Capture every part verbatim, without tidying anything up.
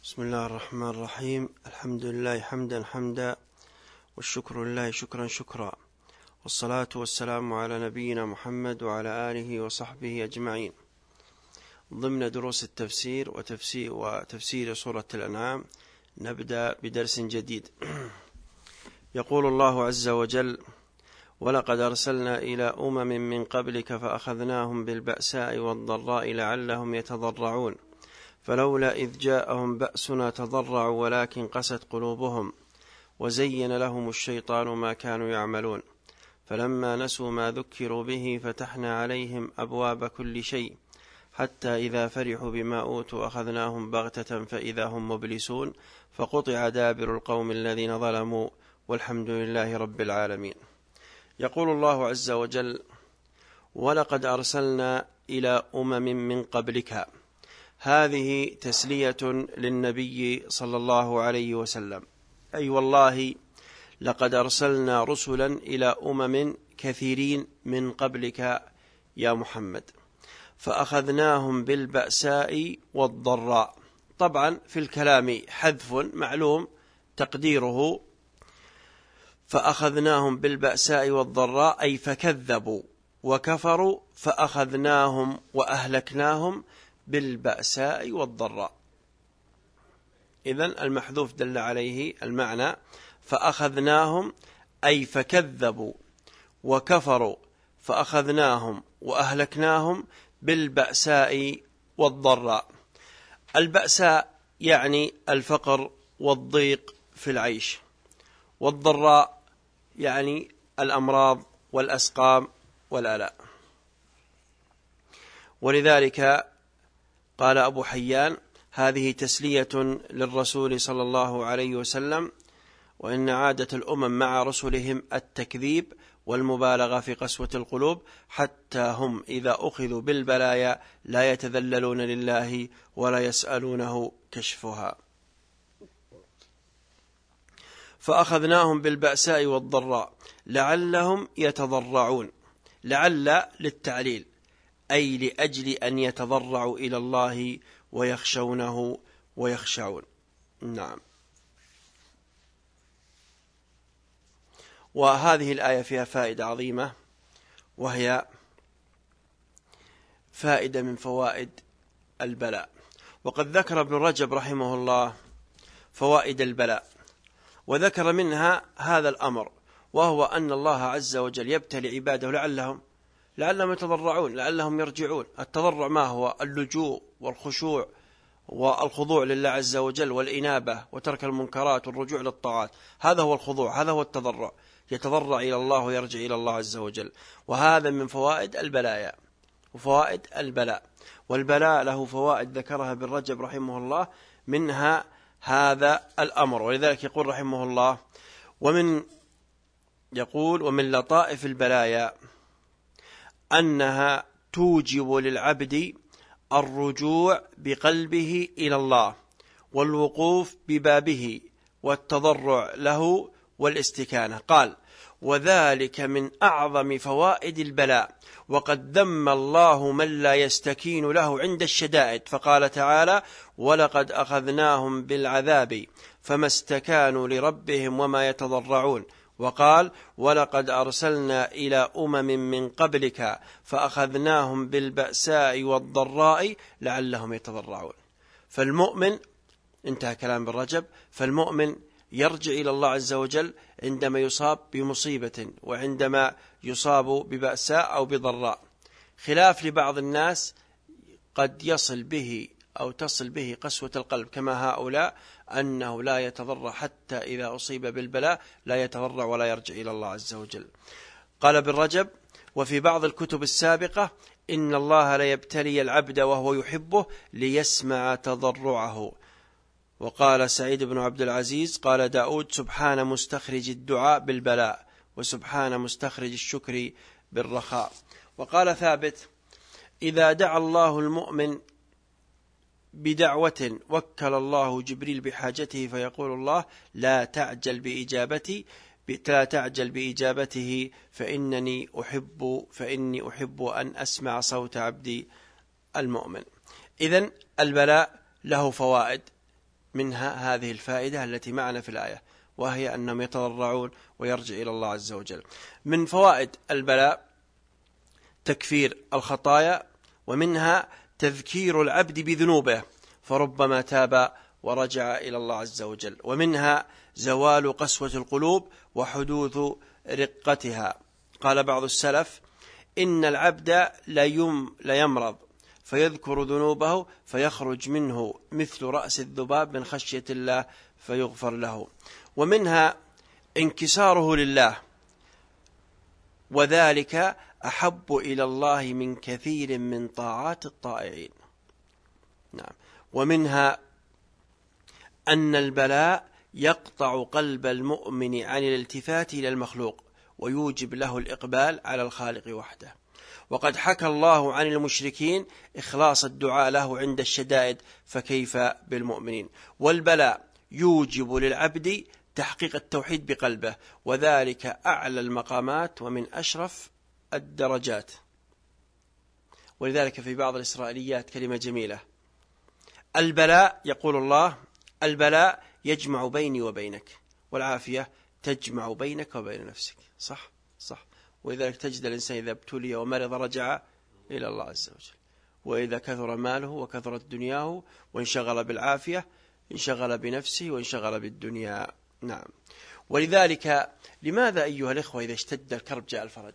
بسم الله الرحمن الرحيم. الحمد لله حمدا حمدا، والشكر لله شكرا شكرا، والصلاة والسلام على نبينا محمد وعلى آله وصحبه أجمعين. ضمن دروس التفسير وتفسير, وتفسير سورة الأنعام نبدأ بدرس جديد. يقول الله عز وجل: ولقد أرسلنا إلى أمم من قبلك فأخذناهم بالبأساء والضراء لعلهم يتضرعون فلولا إذ جاءهم بأسنا تضرعوا ولكن قست قلوبهم وزين لهم الشيطان ما كانوا يعملون فلما نسوا ما ذكروا به فتحنا عليهم أبواب كل شيء حتى إذا فرحوا بما أوتوا أخذناهم بغتة فإذا هم مبلسون فقطع دابر القوم الذين ظلموا والحمد لله رب العالمين. يقول الله عز وجل: ولقد أرسلنا إلى أمم من قبلك. هذه تسلية للنبي صلى الله عليه وسلم، أي والله لقد أرسلنا رسلا إلى أمم كثيرين من قبلك يا محمد فأخذناهم بالبأساء والضراء. طبعا في الكلام حذف معلوم تقديره فأخذناهم بالبأساء والضراء، أي فكذبوا وكفروا فأخذناهم وأهلكناهم بالبأساء والضراء. إذن المحذوف دل عليه المعنى فأخذناهم، أي فكذبوا وكفروا فأخذناهم وأهلكناهم بالبأساء والضراء. البأساء يعني الفقر والضيق في العيش، والضراء يعني الأمراض والأسقام والآلاء. ولذلك قال أبو حيان: هذه تسلية للرسول صلى الله عليه وسلم، وإن عادة الأمم مع رسلهم التكذيب والمبالغة في قسوة القلوب حتى هم إذا أخذوا بالبلايا لا يتذللون لله ولا يسألونه كشفها. فأخذناهم بالبأساء والضراء لعلهم يتضرعون. لعل للتعليل، أي لأجل أن يتضرعوا إلى الله ويخشونه ويخشعون. نعم. وهذه الآية فيها فائدة عظيمة، وهي فائدة من فوائد البلاء. وقد ذكر ابن رجب رحمه الله فوائد البلاء، وذكر منها هذا الأمر، وهو أن الله عز وجل يبتلي عباده لعلهم لعلهم يتضرعون، لعلهم يرجعون. التضرع ما هو؟ اللجوء والخشوع والخضوع لله عز وجل والإنابة وترك المنكرات والرجوع للطاعات، هذا هو الخضوع، هذا هو التضرع، يتضرع إلى الله ويرجع إلى الله عز وجل. وهذا من فوائد البلايا وفوائد البلاء. والبلاء له فوائد ذكرها ابن رجب رحمه الله، منها هذا الأمر. ولذلك يقول رحمه الله: ومن يقول ومن لطائف البلايا أنها توجب للعبد الرجوع بقلبه إلى الله والوقوف ببابه والتضرع له والاستكانة. قال: وذلك من أعظم فوائد البلاء، وقد ذم الله من لا يستكين له عند الشدائد، فقال تعالى: ولقد أخذناهم بالعذاب فما استكانوا لربهم وما يتضرعون. وقال: ولقد أرسلنا إلى أمم من قبلك فأخذناهم بالبأساء والضراء لعلهم يتضرعون. فالمؤمن، انتهى كلام ابن رجب، فالمؤمن يرجع إلى الله عز وجل عندما يصاب بمصيبة وعندما يصاب ببأساء أو بضراء، خلاف لبعض الناس قد يصل به أو تصل به قسوة القلب كما هؤلاء، أنه لا يتضرع حتى إذا أصيب بالبلاء لا يتضرع ولا يرجع إلى الله عز وجل. قال ابن رجب: وفي بعض الكتب السابقة إن الله لا يبتلي العبد وهو يحبه ليسمع تضرعه. وقال سعيد بن عبد العزيز: قال داود: سبحان مستخرج الدعاء بالبلاء، وسبحان مستخرج الشكر بالرخاء. وقال ثابت: إذا دعا الله المؤمن بدعوة وكل الله جبريل بحاجته فيقول الله: لا تعجل بإجابتي لا تعجل بإجابته فإنني أحب فإني أحب أن أسمع صوت عبدي المؤمن. إذن البلاء له فوائد منها هذه الفائدة التي معنا في الآية، وهي أنهم يتضرعون ويرجع إلى الله عز وجل. من فوائد البلاء تكفير الخطايا، ومنها تذكير العبد بذنوبه فربما تاب ورجع إلى الله عز وجل، ومنها زوال قسوة القلوب وحدوث رقتها. قال بعض السلف: إن العبد ليمرض فيذكر ذنوبه فيخرج منه مثل رأس الذباب من خشية الله فيغفر له. ومنها انكساره لله، وذلك أحب إلى الله من كثير من طاعات الطائعين. نعم. ومنها أن البلاء يقطع قلب المؤمن عن الالتفات إلى المخلوق ويوجب له الإقبال على الخالق وحده. وقد حكى الله عن المشركين إخلاص الدعاء له عند الشدائد، فكيف بالمؤمنين؟ والبلاء يوجب للعبد تحقيق التوحيد بقلبه، وذلك أعلى المقامات ومن أشرف الدرجات. ولذلك في بعض الإسرائيليات كلمة جميلة: البلاء، يقول الله، البلاء يجمع بيني وبينك، والعافية تجمع بينك وبين نفسك. صح صح. ولذلك تجد الإنسان إذا ابتلي ومرض رجع إلى الله عز وجل، وإذا كثر ماله وكثرت دنياه وانشغل بالعافية انشغل بنفسه وانشغل بالدنيا. نعم. ولذلك لماذا أيها الإخوة إذا اشتد الكرب جاء الفرج؟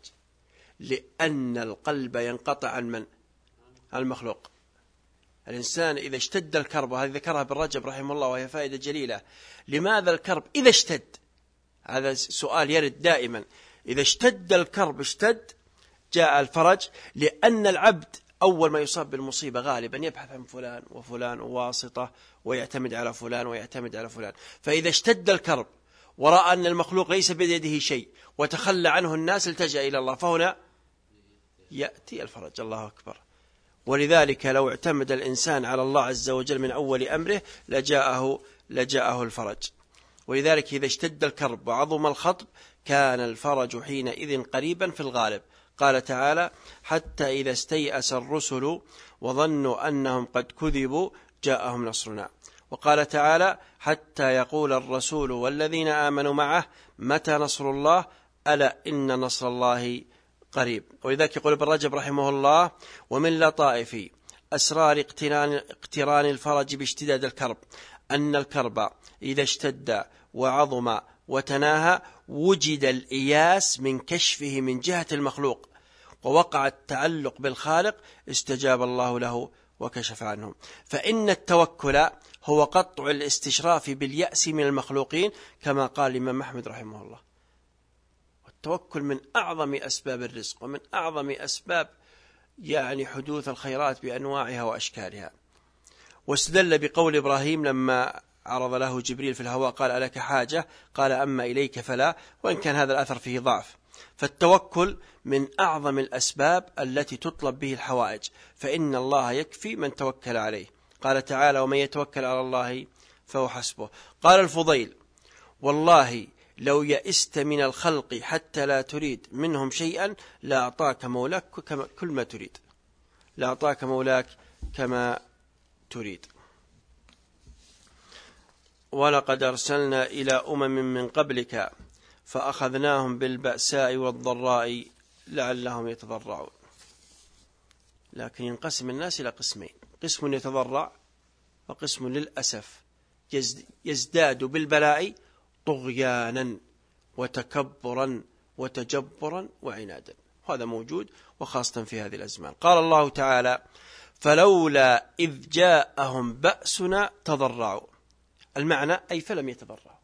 لأن القلب ينقطع عن من؟ المخلوق. الإنسان إذا اشتد الكرب، وهذا ذكرها ابن رجب رحمه الله وهي فائدة جليلة. لماذا الكرب إذا اشتد؟ هذا سؤال يرد دائما. إذا اشتد الكرب اشتد جاء الفرج، لأن العبد أول ما يصاب بالمصيبة غالبا يبحث عن فلان وفلان وواسطة، ويعتمد على فلان ويعتمد على فلان. فإذا اشتد الكرب ورأى أن المخلوق ليس بيده شيء وتخلى عنه الناس التجأ إلى الله، فهنا يأتي الفرج. الله أكبر. ولذلك لو اعتمد الإنسان على الله عز وجل من أول أمره لجاءه, لجاءه الفرج. ولذلك إذا اشتد الكرب وعظم الخطب كان الفرج حينئذ قريبا في الغالب. قال تعالى: حتى إذا استيأس الرسل وظنوا أنهم قد كذبوا جاءهم نصرنا. وقال تعالى: حتى يقول الرسول والذين آمنوا معه متى نصر الله ألا إن نصر الله قريب. ولذلك يقول ابن رجب رحمه الله: ومن لطائف أسرار اقتران, اقتران الفرج باشتداد الكرب أن الكرب إذا اشتد وعظم وتناهى وجد الإياس من كشفه من جهة المخلوق، ووقع التعلق بالخالق استجاب الله له وكشف عنه. فإن التوكل هو قطع الاستشراف باليأس من المخلوقين، كما قال الإمام أحمد رحمه الله. والتوكل من أعظم أسباب الرزق، ومن أعظم أسباب يعني حدوث الخيرات بأنواعها وأشكالها. واستدل بقول إبراهيم لما عرض له جبريل في الهواء قال: ألك حاجة؟ قال: أما إليك فلا، وإن كان هذا الأثر فيه ضعف. فالتوكل من أعظم الأسباب التي تطلب به الحوائج، فإن الله يكفي من توكل عليه. قال تعالى: ومن يتوكل على الله فهو حسبه. قال الفضيل: والله لو يئست من الخلق حتى لا تريد منهم شيئا لأعطاك مولاك كل ما تريد، لأعطاك مولاك كما تريد. ولقد أرسلنا إلى أمم من قبلك فأخذناهم بالبأساء والضراء لعلهم يتضرعون. لكن ينقسم الناس إلى قسمين: قسم يتضرع، وقسم للأسف يزداد بالبلاء طغيانا وتكبرا وتجبرا وعنادا. هذا موجود وخاصة في هذه الأزمان. قال الله تعالى: فلولا إذ جاءهم بأسنا تضرعوا. المعنى أي فلم يتضرعوا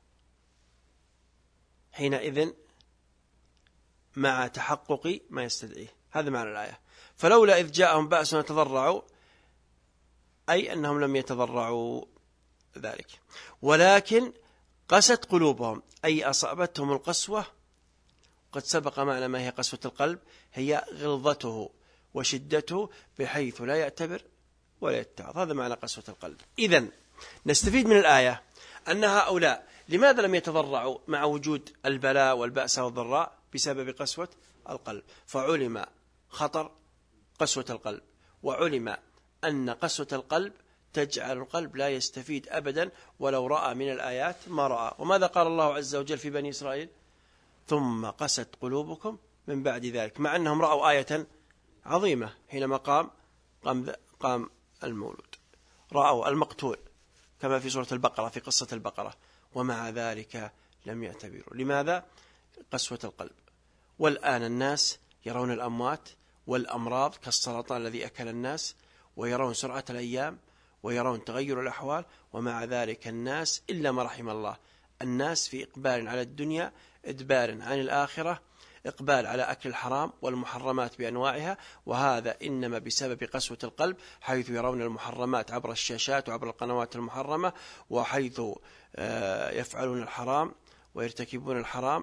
حينئذ مع تحقق ما يستدعيه. هذا معنى الآية. فلولا إذ جاءهم بأسنا تضرعوا أي أنهم لم يتضرعوا ذلك، ولكن قست قلوبهم أي أصابتهم القسوة. قد سبق معنا ما هي قسوة القلب، هي غلظته وشدته بحيث لا يعتبر ولا يتعظ. هذا معنى قسوة القلب. إذن نستفيد من الآية أن هؤلاء لماذا لم يتضرعوا مع وجود البلاء والبأس والضراء؟ بسبب قسوة القلب. فعلم خطر قسوة القلب، وعلم أن قسوة القلب تجعل القلب لا يستفيد أبدا ولو رأى من الآيات ما رأى. وماذا قال الله عز وجل في بني إسرائيل؟ ثم قست قلوبكم من بعد ذلك، مع أنهم رأوا آية عظيمة حينما قام قام, قام المولود، رأوا المقتول كما في سورة البقرة في قصة البقرة، ومع ذلك لم يعتبروا. لماذا؟ قسوة القلب. والآن الناس يرون الأموات والأمراض كالسرطان الذي أكل الناس، ويرون سرعة الأيام، ويرون تغير الأحوال، ومع ذلك الناس إلا ما رحم الله، الناس في إقبال على الدنيا، إدبار عن الآخرة، إقبال على أكل الحرام والمحرمات بأنواعها، وهذا إنما بسبب قسوة القلب، حيث يرون المحرمات عبر الشاشات وعبر القنوات المحرمة، وحيث يفعلون الحرام ويرتكبون الحرام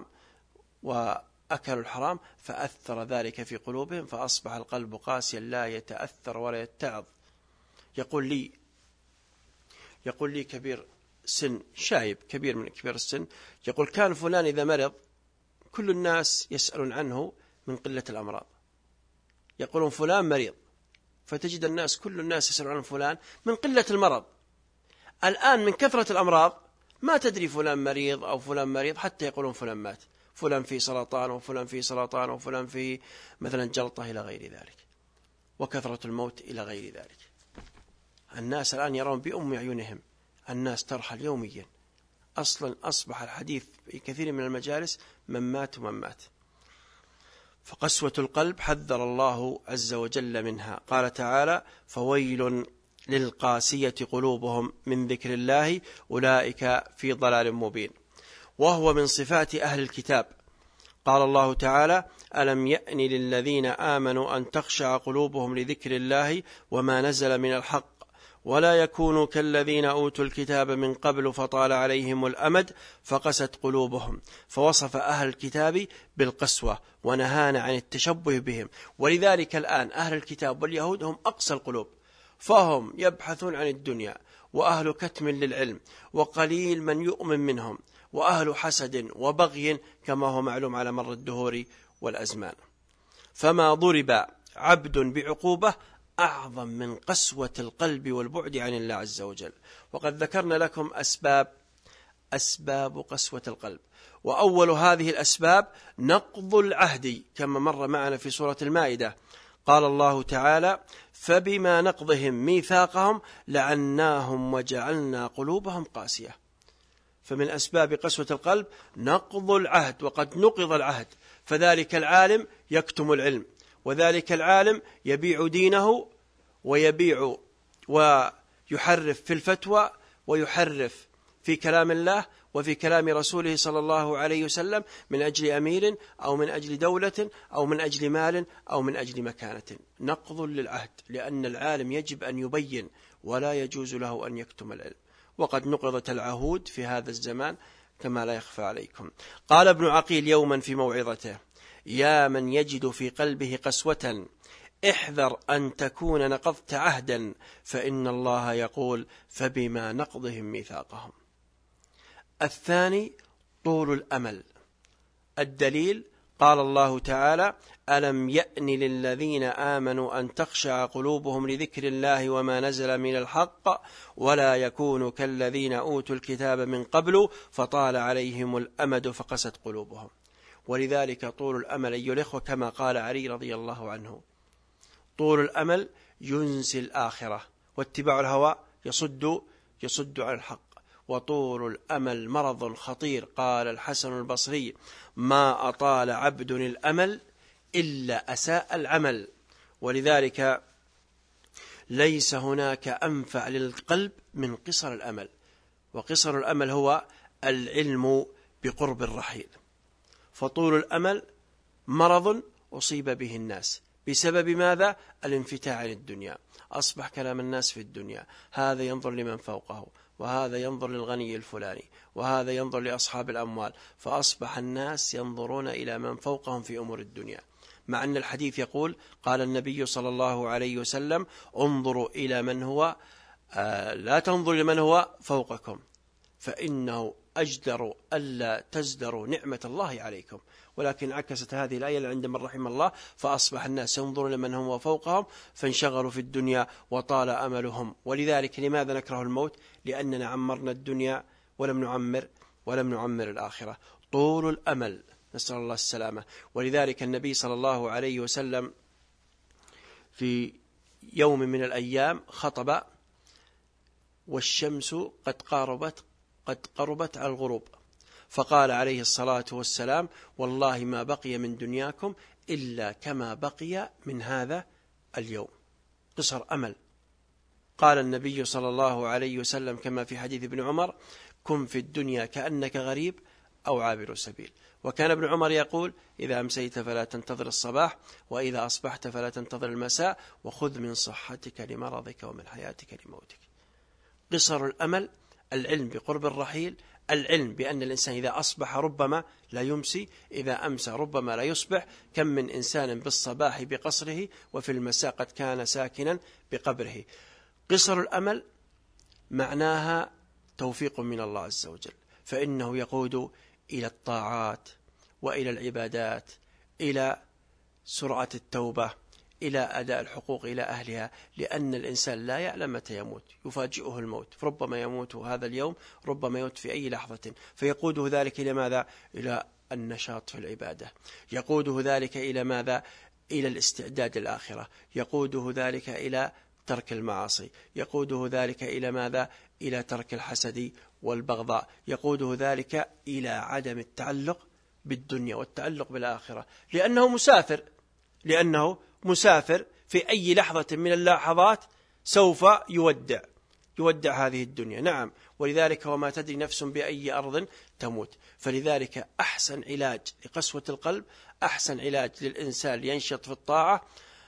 وأكلوا الحرام، فأثر ذلك في قلوبهم، فأصبح القلب قاسيا لا يتأثر ولا يتعظ. يقول لي يقول لي كبير سن، شايب كبير من كبير السن، يقول كان فلان إذا مرض كل الناس يسألون عنه من قلة الأمراض، يقولون فلان مريض، فتجد الناس كل الناس يسألون عن فلان من قلة المرض. الآن من كثرة الأمراض ما تدري فلان مريض أو فلان مريض، حتى يقولون فلان مات، فلان في سرطان وفلان في سرطان وفلان في مثلا جلطة إلى غير ذلك، وكثرة الموت إلى غير ذلك. الناس الآن يرون بأم عيونهم الناس ترحل يوميا، أصلا أصبح الحديث في كثير من المجالس من مات ومن مات. فقسوة القلب حذر الله عز وجل منها، قال تعالى فويل للقاسية قلوبهم من ذكر الله أولئك في ضلال مبين. وهو من صفات أهل الكتاب، قال الله تعالى ألم يأن للذين آمنوا أن تخشع قلوبهم لذكر الله وما نزل من الحق ولا يكونوا كالذين أوتوا الكتاب من قبل فطال عليهم الأمد فقست قلوبهم. فوصف أهل الكتاب بالقسوة ونهانا عن التشبه بهم. ولذلك الآن أهل الكتاب واليهود هم أقسى القلوب، فهم يبحثون عن الدنيا، وأهل كتم للعلم، وقليل من يؤمن منهم، وأهل حسد وبغي كما هو معلوم على مر الدهور والأزمان. فما ضرب عبد بعقوبة أعظم من قسوة القلب والبعد عن الله عز وجل. وقد ذكرنا لكم أسباب أسباب قسوة القلب، وأول هذه الأسباب نقض العهد كما مر معنا في سورة المائدة، قال الله تعالى فبما نقضهم ميثاقهم لعناهم وجعلنا قلوبهم قاسية. فمن أسباب قسوة القلب نقض العهد، وقد نقض العهد، فذلك العالم يكتم العلم، وذلك العالم يبيع دينه ويبيع ويحرف في الفتوى ويحرف في كلام الله وفي كلام رسوله صلى الله عليه وسلم من أجل أمير أو من أجل دولة أو من أجل مال أو من أجل مكانة. نقض للعهد، لأن العالم يجب أن يبين ولا يجوز له أن يكتم العلم، وقد نقضت العهود في هذا الزمان كما لا يخفى عليكم. قال ابن عقيل يوما في موعظته يا من يجد في قلبه قسوة احذر أن تكون نقضت عهدا، فإن الله يقول فبما نقضهم ميثاقهم. الثاني طول الأمل. الدليل قال الله تعالى ألم يأن للذين آمنوا أن تخشع قلوبهم لذكر الله وما نزل من الحق ولا يكونوا كالذين أوتوا الكتاب من قبل فطال عليهم الأمد فقست قلوبهم. ولذلك طول الأمل أيها الإخوة كما قال علي رضي الله عنه طول الأمل ينسي الآخرة، واتباع الهوى يصد يصد عن الحق، وطول الأمل مرض خطير. قال الحسن البصري ما أطال عبد الأمل إلا أساء العمل. ولذلك ليس هناك أنفع للقلب من قصر الأمل، وقصر الأمل هو العلم بقرب الرحيل. فطول الأمل مرض أصيب به الناس بسبب ماذا؟ الانفتاح عن الدنيا. أصبح كلام الناس في الدنيا، هذا ينظر لمن فوقه، وهذا ينظر للغني الفلاني، وهذا ينظر لأصحاب الأموال، فأصبح الناس ينظرون إلى من فوقهم في أمور الدنيا، مع أن الحديث يقول قال النبي صلى الله عليه وسلم انظروا إلى من هو آه لا تنظر لمن هو فوقكم، فإنه أجدر ألا تزدروا نعمة الله عليكم. ولكن عكست هذه الآية عند من رحم الله، فأصبح الناس ينظرون لمن هم فوقهم فانشغلوا في الدنيا وطال أملهم. ولذلك لماذا نكره الموت؟ لأننا عمرنا الدنيا ولم نعمر ولم نعمر الآخرة. طول الأمل، نسأل الله السلامة. ولذلك النبي صلى الله عليه وسلم في يوم من الأيام خطب والشمس قد قاربت قد قربت على الغروب، فقال عليه الصلاة والسلام: والله ما بقي من دنياكم إلا كما بقي من هذا اليوم. قصر أمل. قال النبي صلى الله عليه وسلم كما في حديث ابن عمر: كن في الدنيا كأنك غريب أو عابر سبيل. وكان ابن عمر يقول: إذا أمسيت فلا تنتظر الصباح، وإذا أصبحت فلا تنتظر المساء، وخذ من صحتك لمرضك ومن حياتك لموتك. قصر الأمل، العلم بقرب الرحيل، العلم بأن الإنسان إذا أصبح ربما لا يمسي، إذا أمسى ربما لا يصبح. كم من إنسان بالصباح بقصره وفي المساء قد كان ساكنا بقبره. قصر الأمل معناها توفيق من الله عز وجل، فإنه يقود إلى الطاعات وإلى العبادات، إلى سرعة التوبة، إلى أداء الحقوق إلى أهلها، لأن الإنسان لا يعلم متى يموت، يفاجئه الموت، فربما يموت هذا اليوم، ربما يموت في أي لحظة، فيقوده ذلك إلى ماذا؟ إلى النشاط في العبادة، يقوده ذلك إلى ماذا؟ إلى الاستعداد للآخرة، يقوده ذلك إلى ترك المعاصي، يقوده ذلك إلى ماذا؟ إلى ترك الحسد والبغضاء، يقوده ذلك إلى عدم التعلق بالدنيا والتعلق بالآخرة، لأنه مسافر لأنه مسافر في أي لحظة من اللحظات سوف يودع يودع هذه الدنيا. نعم، ولذلك وما تدري نفس بأي أرض تموت. فلذلك أحسن علاج لقسوة القلب، أحسن علاج للإنسان لينشط في الطاعة،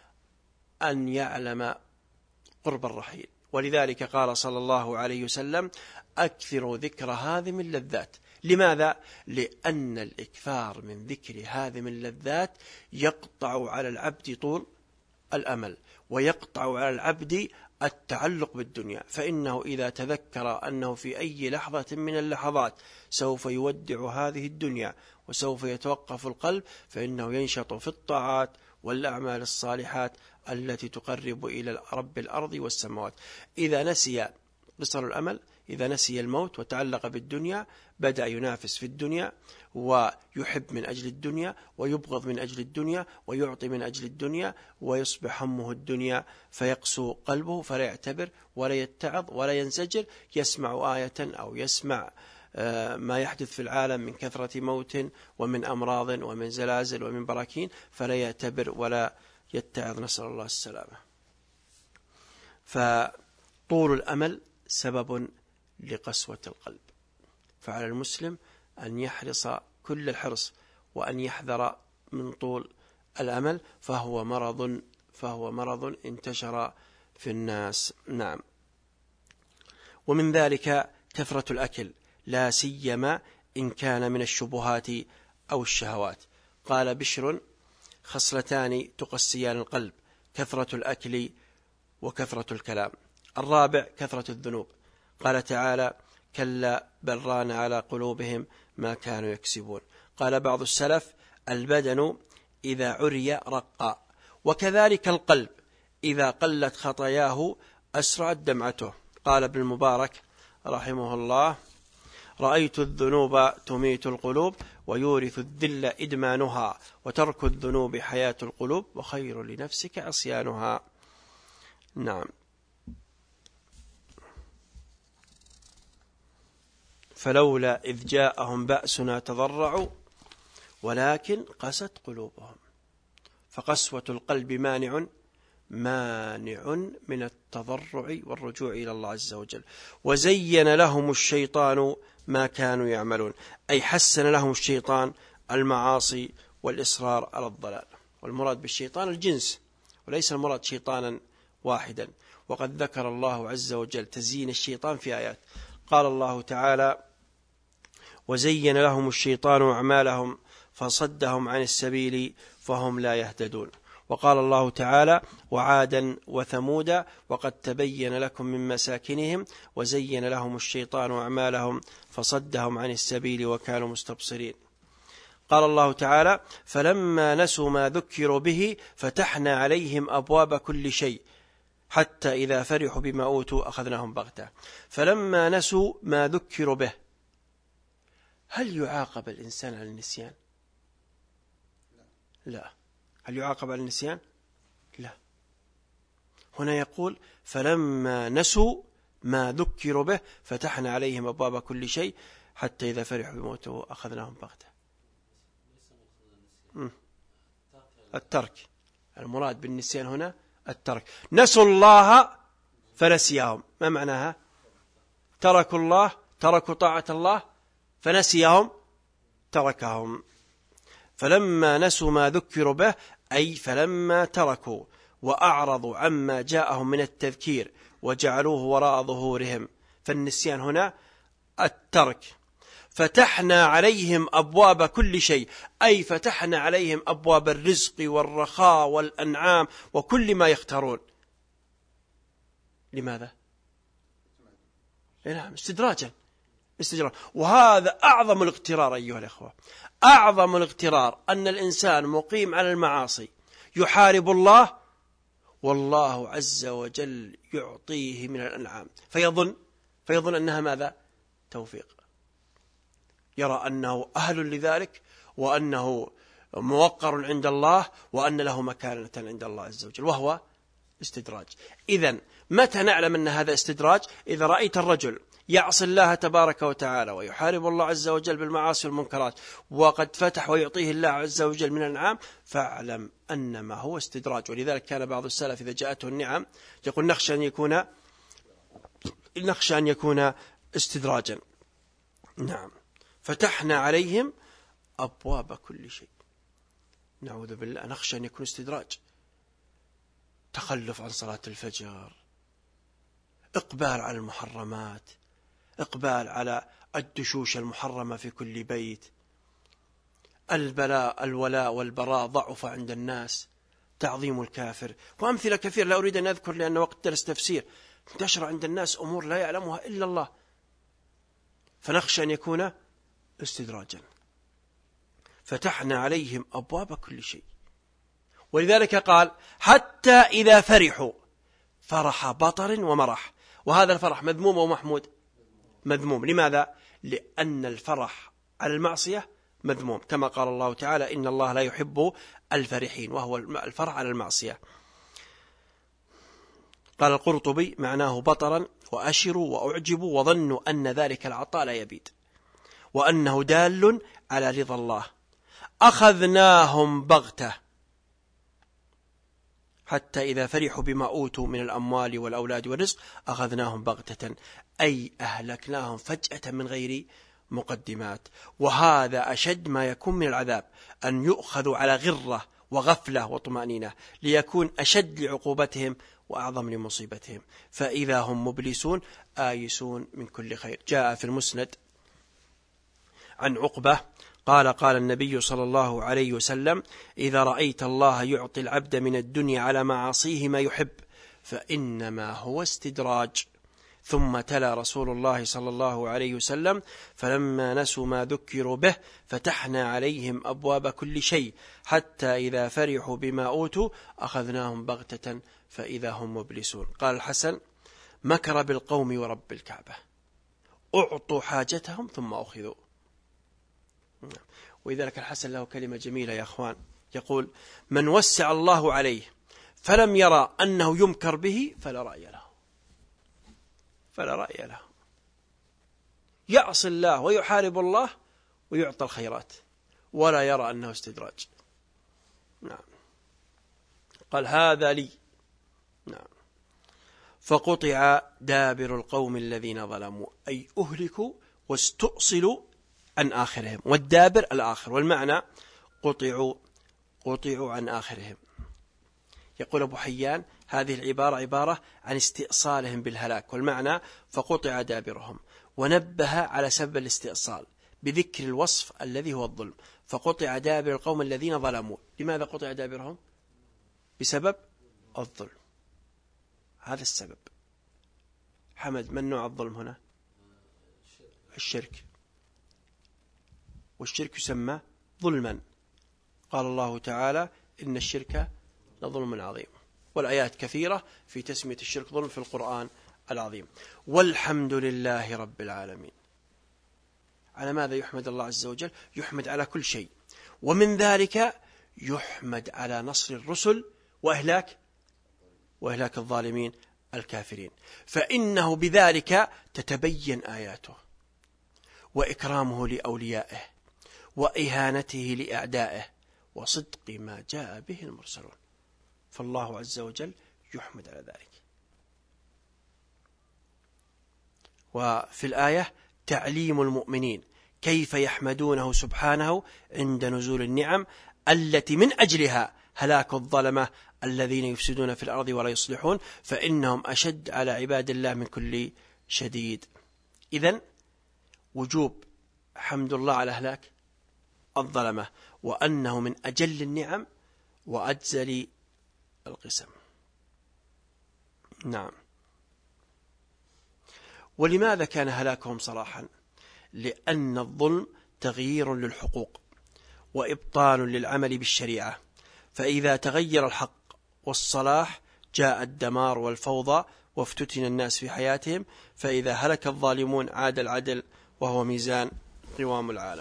أن يعلم قرب الرحيل. ولذلك قال صلى الله عليه وسلم: أكثروا ذكر هذه اللذات. لماذا؟ لأن الإكثار من ذكر هذه اللذات يقطع على العبد طول الأمل، ويقطع على العبد التعلق بالدنيا، فإنه إذا تذكر أنه في أي لحظة من اللحظات سوف يودع هذه الدنيا وسوف يتوقف القلب، فإنه ينشط في الطاعات والأعمال الصالحات التي تقرب إلى رب الأرض والسماوات. إذا نسي قصر الأمل، إذا نسي الموت وتعلق بالدنيا، بدأ ينافس في الدنيا ويحب من أجل الدنيا ويبغض من أجل الدنيا ويعطي من أجل الدنيا، ويصبح همه الدنيا، فيقسو قلبه فلا يعتبر ولا يتعظ ولا ينزجر. يسمع آية أو يسمع ما يحدث في العالم من كثرة موت ومن أمراض ومن زلازل ومن براكين، فلا يعتبر ولا يتعظ، نسأل الله السلامة. فطول الأمل سبب لقسوة القلب، فعلى المسلم أن يحرص كل الحرص وأن يحذر من طول الأمل، فهو مرض فهو مرض انتشر في الناس. نعم. ومن ذلك كثرة الأكل، لا سيما إن كان من الشبهات أو الشهوات. قال بشر: خصلتان تقسيان القلب، كثرة الأكل وكثرة الكلام. الرابع كثرة الذنوب. قال تعالى: كلا بل ران على قلوبهم ما كانوا يكسبون. قال بعض السلف: البدن إذا عري رقى، وكذلك القلب إذا قلت خطاياه أسرعت دمعته. قال ابن المبارك رحمه الله: رأيت الذنوب تميت القلوب ويورث الذل إدمانها، وترك الذنوب حياة القلوب، وخير لنفسك عصيانها. نعم. فلولا إذ جاءهم بأسنا تضرعوا ولكن قست قلوبهم. فقسوة القلب مانع مانع من التضرع والرجوع إلى الله عز وجل. وزين لهم الشيطان ما كانوا يعملون، أي حسن لهم الشيطان المعاصي والإصرار على الضلال. والمراد بالشيطان الجنس، وليس المراد شيطانا واحدا. وقد ذكر الله عز وجل تزيين الشيطان في آيات. قال الله تعالى: وزين لهم الشيطان أعمالهم فصدهم عن السبيل فهم لا يهتدون. وقال الله تعالى وعادا وثمودا وقد تبين لكم من مساكنهم وزين لهم الشيطان أعمالهم فصدهم عن السبيل وكانوا مستبصرين. قال الله تعالى فلما نسوا ما ذكروا به فتحنا عليهم أبواب كل شيء حتى إذا فرحوا بما أوتوا أخذناهم بغتة. فلما نسوا ما ذكروا به، هل يعاقب الإنسان على النسيان؟ لا. هل يعاقب على النسيان؟ لا. هنا يقول فلما نسوا ما ذكروا به فتحنا عليهم أبواب كل شيء حتى إذا فرحوا بما أوتوا أخذناهم بغتة. الترك، المراد بالنسيان هنا الترك. نسوا الله فنسيهم، ما معناها؟ تركوا الله، تركوا طاعة الله فنسيهم تركهم. فلما نسوا ما ذكروا به أي فلما تركوا وأعرضوا عما جاءهم من التذكير وجعلوه وراء ظهورهم، فالنسيان هنا الترك. فتحنا عليهم أبواب كل شيء أي فتحنا عليهم أبواب الرزق والرخاء والأنعام وكل ما يختارون. لماذا؟ نعم استدراجا استدراج. وهذا أعظم الاغترار أيها الأخوة، أعظم الاغترار أن الإنسان مقيم على المعاصي يحارب الله والله عز وجل يعطيه من الأنعام فيظن فيظن أنها ماذا؟ توفيق، يرى أنه أهل لذلك وأنه موقر عند الله وأن له مكانة عند الله عز وجل، وهو استدراج. إذن متى نعلم أن هذا استدراج؟ إذا رأيت الرجل يعصي الله تبارك وتعالى ويحارب الله عز وجل بالمعاصي والمنكرات وقد فتح ويعطيه الله عز وجل من النعم، فاعلم أن ما هو استدراج. ولذلك كان بعض السلف إذا جاءته النعم يقول نخشى أن يكون نخشى أن يكون استدراجا. نعم. فتحنا عليهم أبواب كل شيء، نعوذ بالله، نخشى أن يكون استدراج. تخلف عن صلاة الفجر، إقبال على المحرمات، إقبال على الدشوش المحرمة في كل بيت، البلاء الولاء والبراء ضعف عند الناس، تعظيم الكافر، وأمثلة كثير لا أريد أن أذكر لأن وقت درس تفسير. انتشر عند الناس أمور لا يعلمها إلا الله، فنخشى أن يكون استدراجا. فتحنا عليهم أبواب كل شيء. ولذلك قال حتى إذا فرحوا، فرح بطر ومرح، وهذا الفرح مذموم ومحمود؟ مذموم. لماذا؟ لأن الفرح على المعصية مذموم، كما قال الله تعالى إن الله لا يحب الفرحين، وهو الفرح على المعصية. قال القرطبي معناه بطرا وأشروا وأعجبوا وظنوا أن ذلك العطاء لا يبيد وأنه دال على رضا الله. أخذناهم بغتة حتى إذا فرحوا بما أوتوا من الأموال والأولاد والرزق أخذناهم بغتة أي أهلكناهم فجأة من غير مقدمات. وهذا أشد ما يكون من العذاب، أن يؤخذوا على غرة وغفلة وطمأنينة ليكون أشد لعقوبتهم وأعظم لمصيبتهم، فإذا هم مبلسون آيسون من كل خير. جاء في المسند عن عقبة قال قال النبي صلى الله عليه وسلم إذا رأيت الله يعطي العبد من الدنيا على معاصيه ما يحب فإنما هو استدراج. ثم تلا رسول الله صلى الله عليه وسلم فلما نسوا ما ذكروا به فتحنا عليهم أبواب كل شيء حتى إذا فرحوا بما أوتوا أخذناهم بغتة فإذا هم مبلسون. قال الحسن مكر بالقوم ورب الكعبة، أعطوا حاجتهم ثم أخذوا. ولذلك الحسن له كلمة جميلة يا أخوان، يقول من وسع الله عليه فلم يرى أنه يمكر به فلا رأي له، فلا رأي له. يعصي الله ويحارب الله ويعطى الخيرات ولا يرى أنه استدراج. نعم. قال هذا لي. نعم. فقطع دابر القوم الذين ظلموا أي أهلكوا واستؤصلوا عن آخرهم، والدابر الآخر، والمعنى قطعوا قطعوا عن آخرهم. يقول أبو حيان هذه العبارة عبارة عن استئصالهم بالهلاك، والمعنى فقطع دابرهم، ونبه على سبب الاستئصال بذكر الوصف الذي هو الظلم. فقطع دابر القوم الذين ظلموا. لماذا قطع دابرهم؟ بسبب الظلم. هذا السبب. حمد، من نوع الظلم هنا؟ الشرك، والشرك يسمى ظلما. قال الله تعالى إن الشرك لظلم عظيم، والآيات كثيرة في تسمية الشرك ظلم في القرآن العظيم. والحمد لله رب العالمين. على ماذا يحمد الله عز وجل؟ يحمد على كل شيء، ومن ذلك يحمد على نصر الرسل وإهلاك وإهلاك الظالمين الكافرين، فإنه بذلك تتبين آياته وإكرامه لأوليائه وإهانته لأعدائه وصدق ما جاء به المرسلون، فالله عز وجل يحمد على ذلك. وفي الآية تعليم المؤمنين كيف يحمدونه سبحانه عند نزول النعم التي من أجلها هلاك الظلمة الذين يفسدون في الأرض ولا يصلحون، فإنهم أشد على عباد الله من كل شديد. إذن وجوب حمد الله على هلاك الظلمة، وأنه من أجل النعم وأجزل القسم. نعم. ولماذا كان هلاكهم صراحا؟ لأن الظلم تغيير للحقوق وإبطال للعمل بالشريعة، فإذا تغير الحق والصلاح جاء الدمار والفوضى وافتتن الناس في حياتهم، فإذا هلك الظالمون عاد العدل وهو ميزان قوام العالم.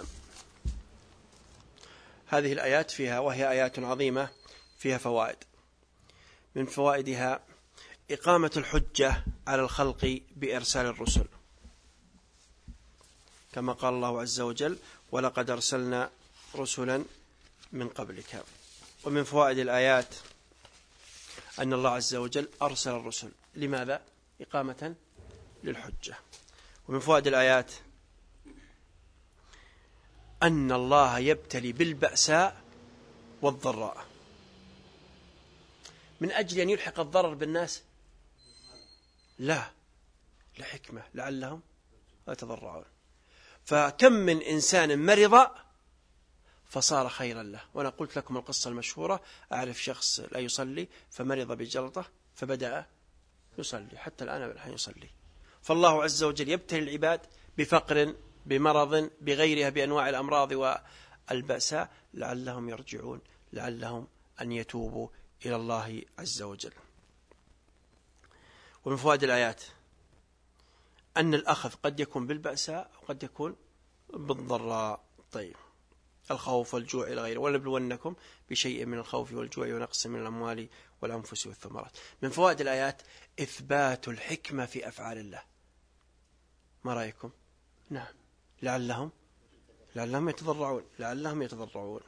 هذه الآيات فيها، وهي آيات عظيمة، فيها فوائد. من فوائدها إقامة الحجة على الخلق بإرسال الرسل، كما قال الله عز وجل ولقد أرسلنا رسلا من قبلك. ومن فوائد الآيات أن الله عز وجل أرسل الرسل، لماذا؟ إقامة للحجة. ومن فوائد الآيات أن الله يبتلي بالبأساء والضراء من أجل أن يلحق الضرر بالناس؟ لا، لحكمة لعلهم يتضرعون. فكم من إنسان مرض فصار خيرا له. وأنا قلت لكم القصة المشهورة، أعرف شخص لا يصلي فمرض بجلطة فبدأ يصلي، حتى الآن الحين يصلي. فالله عز وجل يبتلي العباد بفقر، بمرض، بغيرها بأنواع الأمراض والبأساء لعلهم يرجعون، لعلهم أن يتوبوا إلى الله عز وجل. ومن فوائد الآيات أن الأخذ قد يكون بالبأساء وقد يكون بالضراء. طيب، الخوف والجوع إلى غيره. ولنبلونكم بشيء من الخوف والجوع ونقص من الأموال والأنفس والثمرات. من فوائد الآيات إثبات الحكمة في أفعال الله. ما رأيكم؟ نعم، لعلهم لعلهم يتضرعون لعلهم يتضرعون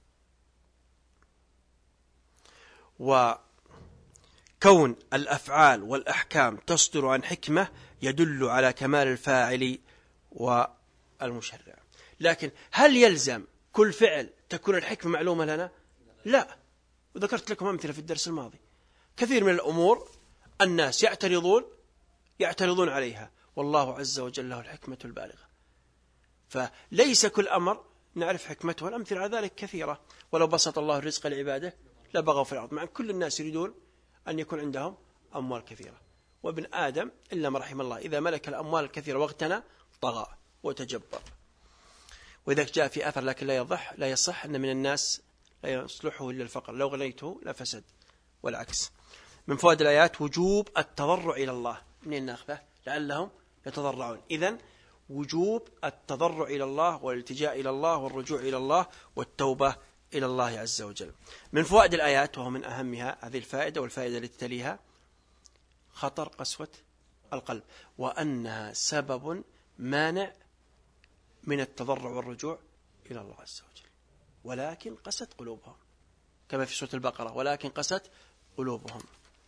وكون الأفعال والأحكام تصدر عن حكمة يدل على كمال الفاعل والمشرع. لكن هل يلزم كل فعل تكون الحكمة معلومة لنا؟ لا. وذكرت لكم أمثلة في الدرس الماضي. كثير من الأمور الناس يعترضون يعترضون عليها، والله عز وجل له الحكمة البالغة، فليس كل أمر نعرف حكمته. والأمثلة على ذلك كثيرة. ولو بسط الله الرزق لعباده لبغوا في الأرض، مع كل الناس يريدون أن يكون عندهم أموال كثيرة، وابن آدم إلا ما رحم الله إذا ملك الأموال الكثيرة واغتنى طغى وتجبر. وإذا جاء في أثر لكن لا يضح لا يصح أن من الناس لا يصلحه إلا الفقر، لو غنيته لفسد، والعكس. من فوائد الآيات وجوب التضرع إلى الله. منين ناخذه؟ لعلهم يتضرعون. إذن وجوب التضرع إلى الله والالتجاء إلى الله والرجوع إلى الله والتوبة إلى الله عز وجل. من فوائد الآيات، وهو من أهمها هذه الفائدة والفائدة التي تليها، خطر قسوة القلب، وأنها سبب مانع من التضرع والرجوع إلى الله عز وجل. ولكن قست قلوبهم، كما في سورة البقرة ولكن قست قلوبهم،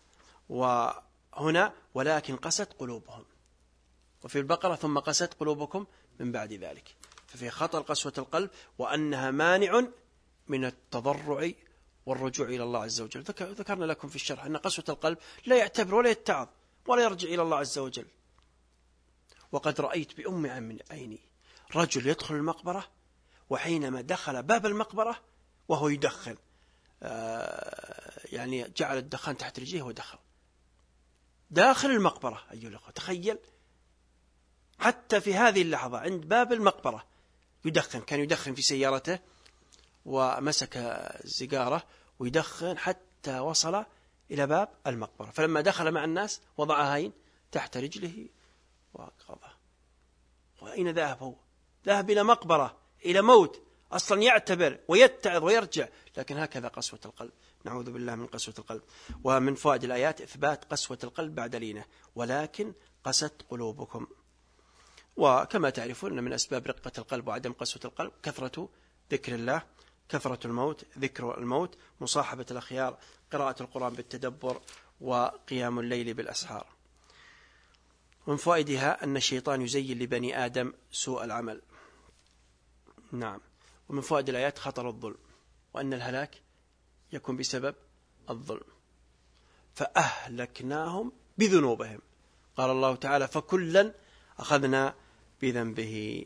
وهنا ولكن قست قلوبهم، وفي البقرة ثم قست قلوبكم من بعد ذلك. ففي خطر قسوة القلب وأنها مانع من التضرع والرجوع إلى الله عز وجل. ذكرنا لكم في الشرح أن قسوة القلب لا يعتبر ولا يتعظ ولا يرجع إلى الله عز وجل. وقد رأيت بأم عين عيني رجل يدخل المقبرة، وحينما دخل باب المقبرة وهو يدخن يعني جعل الدخان تحت رجليه ودخل داخل المقبرة. أيها الأخوة، تخيل حتى في هذه اللحظة عند باب المقبرة يدخن، كان يدخن في سيارته ومسك السيجارة ويدخن حتى وصل إلى باب المقبرة، فلما دخل مع الناس وضعها تحت رجله وأقرضه. وأين ذهب هو؟ ذهب إلى مقبرة، إلى موت، أصلا يعتبر ويتعظ ويرجع، لكن هكذا قسوة القلب. نعوذ بالله من قسوة القلب. ومن فوائد الآيات إثبات قسوة القلب بعد لينه، ولكن قست قلوبكم. وكما تعرفون من أسباب رقة القلب وعدم قسوة القلب كثرة ذكر الله، كثرة الموت، ذكر الموت، مصاحبة الأخيار، قراءة القرآن بالتدبر، وقيام الليل بالأسحار. ومن فوائدها أن الشيطان يزين لبني آدم سوء العمل. نعم. ومن فوائد الآيات خطر الظلم، وأن الهلاك يكون بسبب الظلم. فأهلكناهم بذنوبهم، قال الله تعالى فكلا أخذنا بذنبه.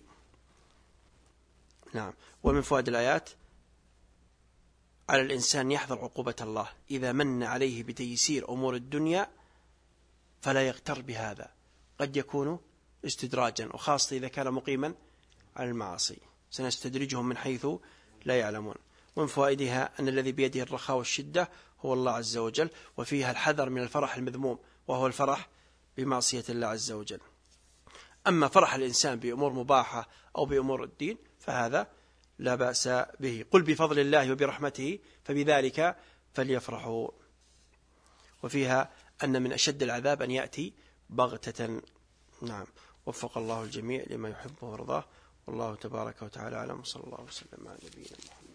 نعم. ومن فوائد الآيات على الإنسان يحذر عقوبة الله إذا من عليه بتيسير أمور الدنيا، فلا يغتر بهذا، قد يكون استدراجا، وخاصة إذا كان مقيما على المعاصي، سنستدرجهم من حيث لا يعلمون. ومن فوائدها أن الذي بيده الرخاء والشدة هو الله عز وجل، وفيها الحذر من الفرح المذموم، وهو الفرح بمعصية الله عز وجل. أما فرح الإنسان بأمور مباحة أو بأمور الدين فهذا لا بأس به. قل بفضل الله وبرحمته فبذلك فليفرحوا. وفيها أن من أشد العذاب أن يأتي بغتة. نعم. وفق الله الجميع لما يحبه ويرضاه، والله تبارك وتعالى أعلم، صلى الله وسلم على نبينا محمد.